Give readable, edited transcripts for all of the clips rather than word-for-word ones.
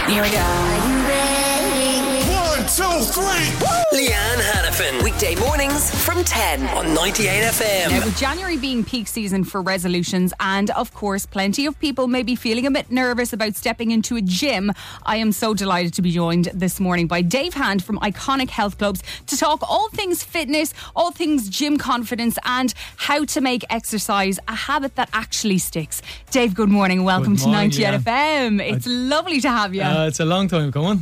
Here we go. Are you ready? 1, 2, 3. Leanne Hannafin. Weekday mornings from 10 on 98FM. Now, with January being peak season for resolutions, and of course plenty of people may be feeling a bit nervous about stepping into a gym, I am so delighted to be joined this morning by Dave Hand from Iconic Health Clubs to talk all things fitness, all things gym confidence, and how to make exercise a habit that actually sticks. Dave, good morning. Welcome to 98 FM. It's lovely to have you. It's a long time coming.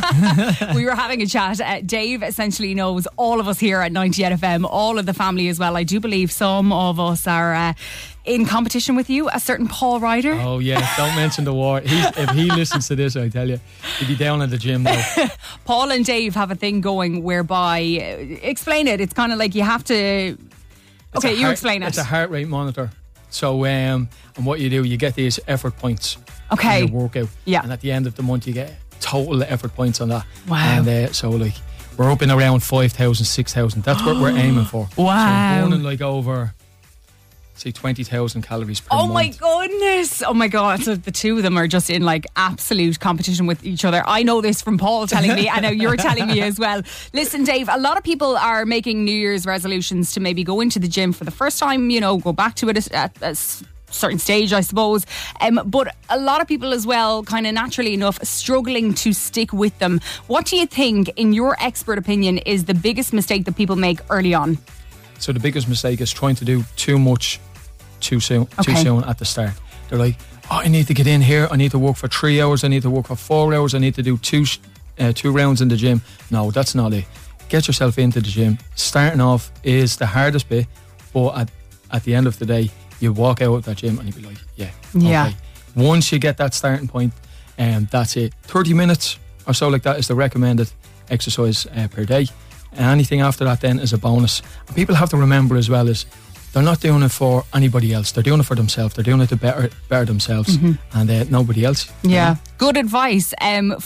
We were having a chat. Dave essentially knows all of us here at 98 FM, all of the family as well. I do believe some of us are in competition with you, a certain Paul Ryder. Oh yeah, don't mention the war. If he listens to this, I tell you, he'd be down at the gym now. Paul and Dave have a thing going whereby, explain it. It's kind of like you have to. Okay, you explain it. It's a heart rate monitor. So, and what you do, you get these effort points. Okay. In your workout. Yeah. And at the end of the month, you get total effort points on that. Wow. And so, like, we're up in around 5,000, 6,000. That's what we're aiming for. Wow. So, burning like over, say, 20,000 calories per month. Oh my goodness. Oh my God. So the two of them are just in like absolute competition with each other. I know this from Paul telling me, and now you're telling me as well. Listen, Dave, a lot of people are making New Year's resolutions to maybe go into the gym for the first time, you know, go back to it at a certain stage, I suppose. But a lot of people as well, kind of naturally enough, struggling to stick with them. What do you think, in your expert opinion, is the biggest mistake that people make early on? So the biggest mistake is trying to do too much too soon at the start. They're like, oh, I need to get in here, I need to work for 3 hours, I need to work for 4 hours, I need to do two rounds in the gym. No, that's not it. Get yourself into the gym. Starting off is the hardest bit, but at the end of the day, you walk out of that gym and you'll be like, yeah. Okay. Once you get that starting point, that's it. 30 minutes or so like that is the recommended exercise per day. And anything after that then is a bonus. And people have to remember as well is they're not doing it for anybody else. They're doing it for themselves. They're doing it to better themselves and nobody else. Yeah. Good advice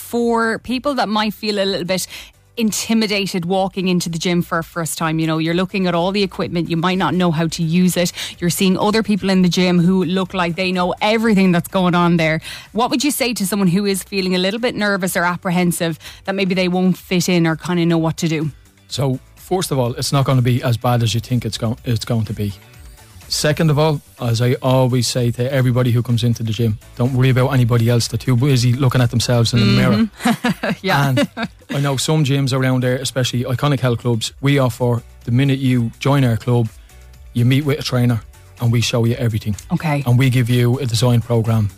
for people that might feel a little bit intimidated walking into the gym for a first time. You know, you're looking at all the equipment, you might not know how to use it. You're seeing other people in the gym who look like they know everything that's going on there. What would you say to someone who is feeling a little bit nervous or apprehensive that maybe they won't fit in or kind of know what to do? So first of all, it's not going to be as bad as you think it's going to be. Second of all, as I always say to everybody who comes into the gym, don't worry about anybody else. They're too busy looking at themselves in the mirror. Yeah. And I know some gyms around there, especially Iconic Health Clubs, we offer, the minute you join our club, you meet with a trainer and we show you everything. Okay. And we give you a design program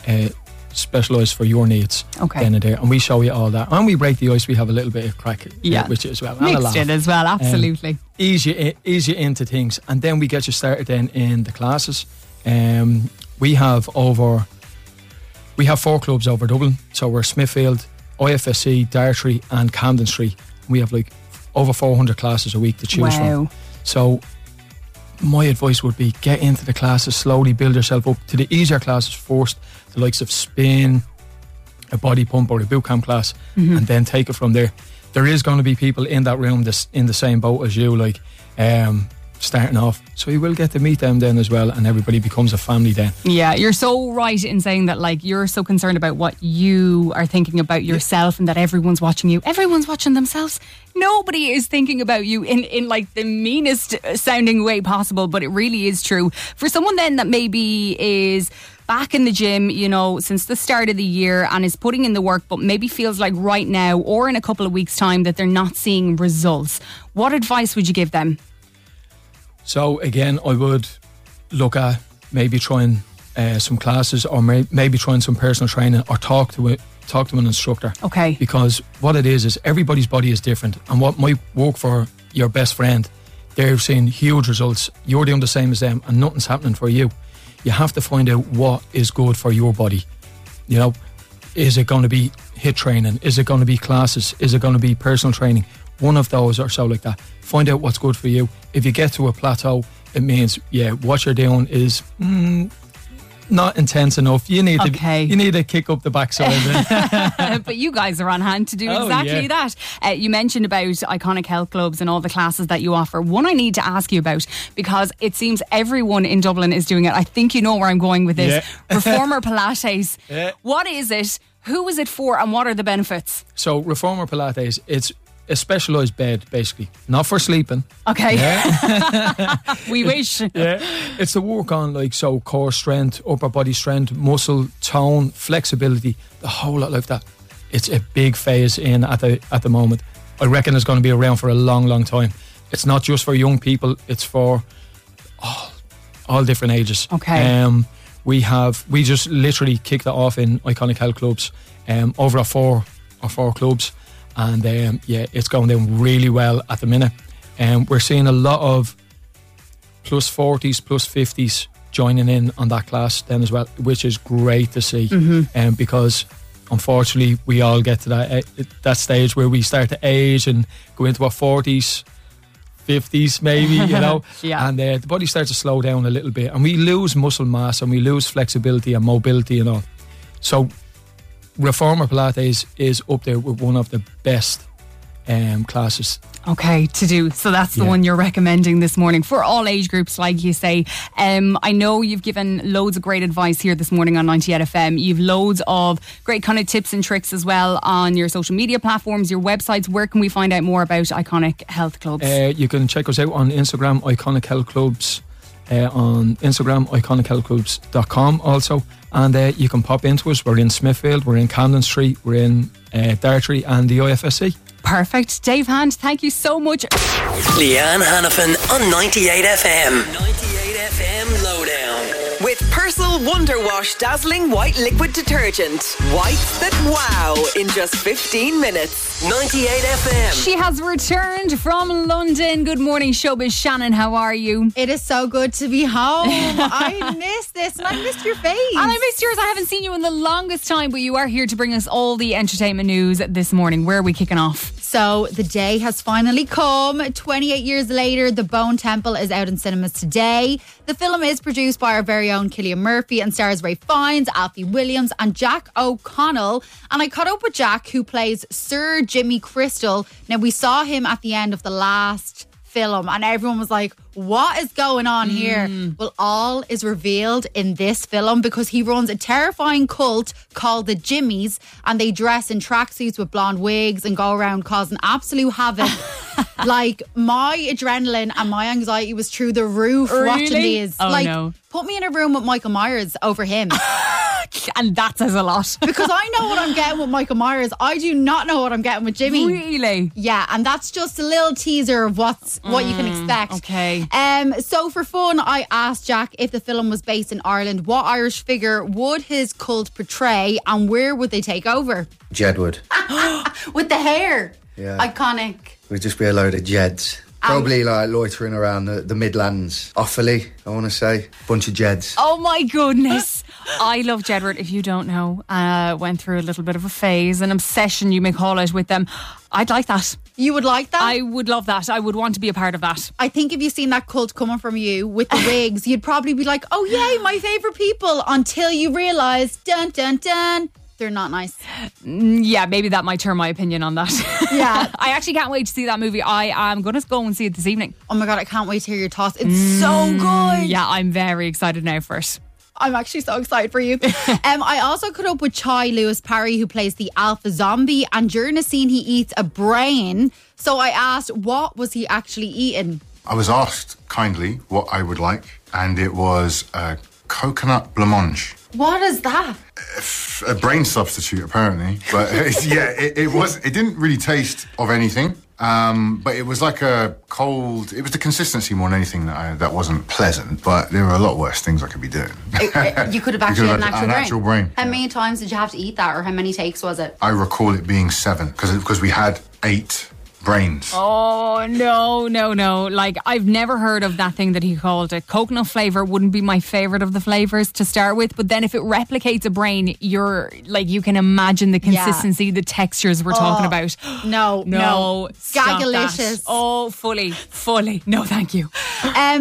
specialised for your needs. Okay. Then and there. And we show you all that. And we break the ice, we have a little bit of crack with you as well. And mixed in as well, absolutely. Ease you into things, and then we get you started then in the classes. We have 4 clubs over Dublin. So we're Smithfield, IFSC, Dartry and Camden Street. We have like over 400 classes a week to choose from. So my advice would be get into the classes slowly, build yourself up to the easier classes first, the likes of spin, a body pump or a boot camp class, and then take it from there. There is going to be people in that room that's in the same boat as you, like starting off, so you will get to meet them then as well, and everybody becomes a family then. Yeah, you're so right in saying that, like, you're so concerned about what you are thinking about yourself and that everyone's watching you. Everyone's watching themselves. Nobody is thinking about you in like the meanest sounding way possible, but it really is true. For someone then that maybe is back in the gym, you know, since the start of the year and is putting in the work, but maybe feels like right now or in a couple of weeks' time that they're not seeing results, what advice would you give them? So again, I would look at maybe trying some classes, or maybe trying some personal training, or talk to an instructor. Okay. Because what it is everybody's body is different, and what might work for your best friend, they're seeing huge results. You're doing the same as them, and nothing's happening for you. You have to find out what is good for your body. You know, is it going to be HIIT training? Is it going to be classes? Is it going to be personal training? One of those or so like that. Find out what's good for you. If you get to a plateau, it means, what you're doing is not intense enough. You need to kick up the backside. But you guys are on hand to do exactly that. You mentioned about Iconic Health Clubs and all the classes that you offer. One I need to ask you about, because it seems everyone in Dublin is doing it. I think you know where I'm going with this. Reformer Pilates. What is it? Who is it for and what are the benefits? So Reformer Pilates, it's a specialised bed, basically. Not for sleeping. Okay. Yeah. We wish. Yeah. It's to work on core strength, upper body strength, muscle tone, flexibility, the whole lot like that. It's a big phase in at the moment. I reckon it's going to be around for a long, long time. It's not just for young people, it's for all different ages. Okay. We just literally kicked it off in Iconic Health Clubs, over our four clubs, and it's going down really well at the minute. We're seeing a lot of plus 40s, plus 50s joining in on that class then as well, which is great to see. Because unfortunately we all get to that stage where we start to age and go into our 40s, 50s maybe, Yeah. And the body starts to slow down a little bit and we lose muscle mass and we lose flexibility and mobility and all. So Reformer Pilates is up there with one of the best classes. Okay, to do. So that's the one you're recommending this morning for all age groups, like you say. I know you've given loads of great advice here this morning on 98 FM. You've loads of great kind of tips and tricks as well on your social media platforms, your websites. Where can we find out more about Iconic Health Clubs? You can check us out on Instagram, Iconic Health Clubs. On Instagram, iconichealthclubs.com also. And you can pop into us. We're in Smithfield, we're in Camden Street, we're in Dartry and the IFSC. Perfect. Dave Hand, thank you so much. Leanne Hannafin on 98 FM. 98 FM Lowdown. With Persil Wonder Wash Dazzling White Liquid Detergent. Whites that wow in just 15 minutes. 98 FM. She has returned from London. Good morning, Showbiz. Shannon, how are you? It is so good to be home. I missed this and I missed your face. And I missed yours. I haven't seen you in the longest time, but you are here to bring us all the entertainment news this morning. Where are we kicking off? So the day has finally come. 28 years later, The Bone Temple is out in cinemas today. The film is produced by our very own Cillian Murphy and stars Ray Fiennes, Alfie Williams and Jack O'Connell. And I caught up with Jack, who plays Sir Jimmy Crystal. Now, we saw him at the end of the last film and everyone was like, what is going on here? Well, all is revealed in this film because he runs a terrifying cult called the Jimmies and they dress in tracksuits with blonde wigs and go around causing absolute havoc. Like, my adrenaline and my anxiety was through the roof watching these. Oh, like, no. Put me in a room with Michael Myers over him. And that says a lot. Because I know what I'm getting with Michael Myers. I do not know what I'm getting with Jimmy. Really? Yeah, and that's just a little teaser of what you can expect. Okay. So for fun, I asked Jack if the film was based in Ireland, what Irish figure would his cult portray and where would they take over? Jedward. With the hair. Yeah. Iconic. We'd just be a load of Jeds. Probably like loitering around the Midlands. Offaly, I want to say. Bunch of Jeds. Oh my goodness. I love Jedward, if you don't know. Went through a little bit of a phase, an obsession you may call it with them. I'd like that. You would like that? I would love that. I would want to be a part of that. I think if you seen that cult coming from you with the wigs, you'd probably be like, oh yay, my favourite people, until you realise, dun dun dun, they're not nice. Yeah, maybe that might turn my opinion on that. Yeah. I actually can't wait to see that movie. I am going to go and see it this evening. Oh my God, I can't wait to hear your thoughts. It's so good. Yeah, I'm very excited now for it. I'm actually so excited for you. I also caught up with Chai Lewis Parry, who plays the Alpha Zombie, and during a scene he eats a brain. So I asked, what was he actually eating? I was asked kindly what I would like, and it was a coconut blancmange. What is that? A brain substitute, apparently. But it didn't really taste of anything. But it was like a cold. It was the consistency more than anything that wasn't pleasant. But there were a lot worse things I could be doing. You could have actually had an actual brain. How many times did you have to eat that, or how many takes was it? I recall it being 7 because we had 8 brains. Oh, no. Like, I've never heard of that thing that he called it. Coconut flavour wouldn't be my favourite of the flavours to start with, but then if it replicates a brain, you're like, you can imagine the consistency, the textures we're talking about. No. Stop Gagalicious. that. Oh, fully. No, thank you.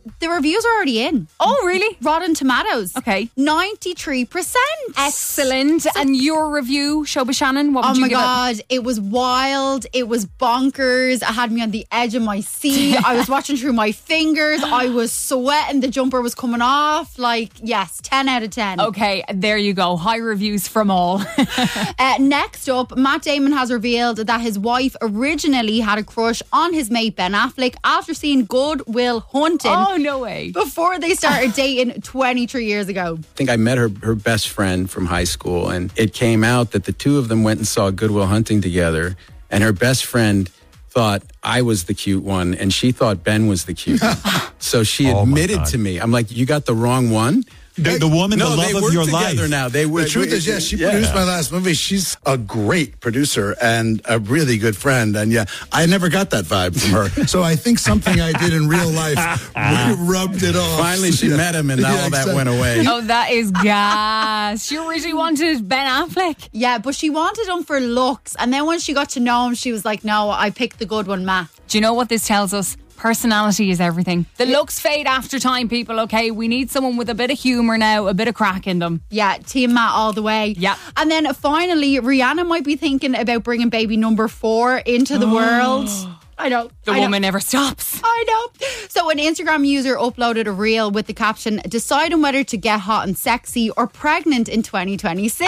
The reviews are already in. Oh, really? Rotten Tomatoes. Okay. 93%. Excellent. And your review, Shoba Shannon, what would you give it? Oh my God, it was wild. It was bonkers. It had me on the edge of my seat. I was watching through my fingers. I was sweating. The jumper was coming off. Like, yes, 10 out of 10. Okay, there you go. High reviews from all. Next up, Matt Damon has revealed that his wife originally had a crush on his mate Ben Affleck after seeing Good Will Hunting. Oh, no way. Before they started dating 23 years ago. I think I met her best friend from high school, and it came out that the two of them went and saw Good Will Hunting together, and her best friend thought I was the cute one, and she thought Ben was the cute one. So she admitted to me. I'm like, you got the wrong one? The woman, the love of your life. Now. The truth is, yes, she produced my last movie. She's a great producer and a really good friend. And yeah, I never got that vibe from her. So I think something I did in real life rubbed it off. Finally, she met him, and now all that went away. Oh, that is gas. She originally wanted Ben Affleck. Yeah, but she wanted him for looks. And then when she got to know him, she was like, no, I picked the good one, Matt. Do you know what this tells us? Personality is everything. The looks fade after time, people, okay? We need someone with a bit of humour now, a bit of crack in them. Yeah, Team Matt all the way. Yeah. And then finally, Rihanna might be thinking about bringing baby number 4 into the world. I know. The woman never stops. I know. So an Instagram user uploaded a reel with the caption, deciding whether to get hot and sexy or pregnant in 2026.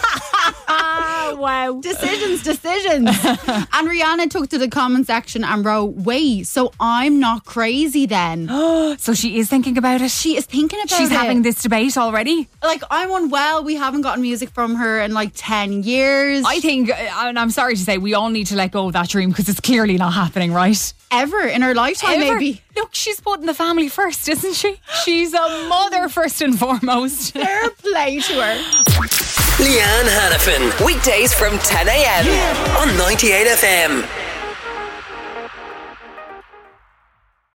Wow. Decisions. And Rihanna took to the comment section and wrote, wait, so I'm not crazy then? So she is thinking about it? She is thinking about it. She's having this debate already? Like, I'm unwell. We haven't gotten music from her in like 10 years. I think, and I'm sorry to say, we all need to let go of that dream because it's clearly not happening, right? Ever in her lifetime, maybe. Look, she's putting the family first, isn't she? She's a mother first and foremost. Fair play to her. Leanne Hannafin. Weekdays from 10 a.m. On 98 FM.